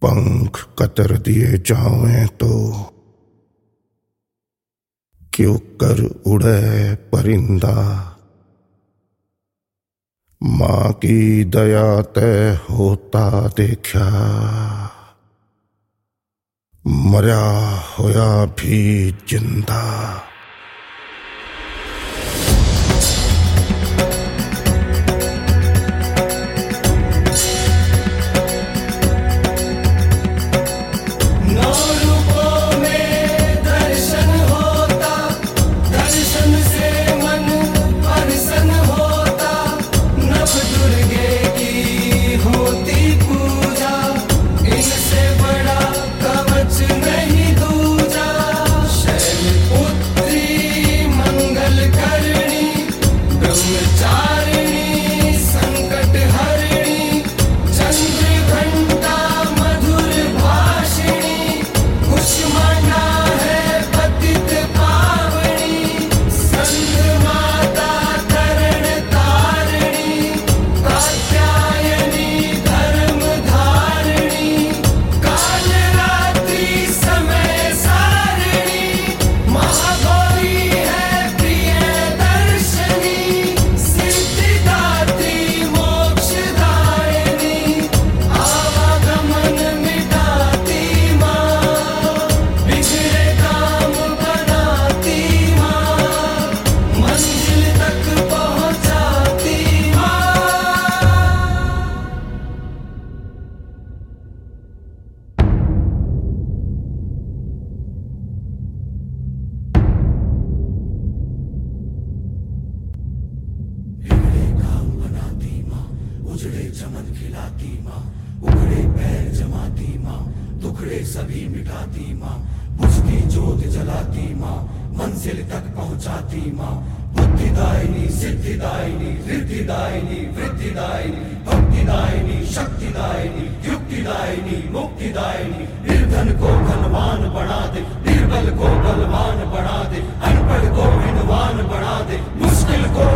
पंख कतर दिए जावें तो क्यों कर उड़े परिंदा। माँ की दया तय होता देखा, मरा होया भी जिंदा। उजड़े चमन खिलाती माँ, उखड़े पैर जमाती माँ, दुखड़े सभी मिटाती माँ, बुझती जोत जलाती माँ, मंजिल तक पहुँचाती माँ। बुद्धिदायिनी, सिद्धिदायिनी, रिद्धिदायिनी, वृद्धिदायिनी, भक्तिदायिनी, शक्तिदायिनी, युक्तिदायिनी, मुक्तिदायिनी। निर्धन को धनवान बना दे, निर्बल को बलवान बना दे, अनपढ़ को विद्वान बना दे, मुश्किल को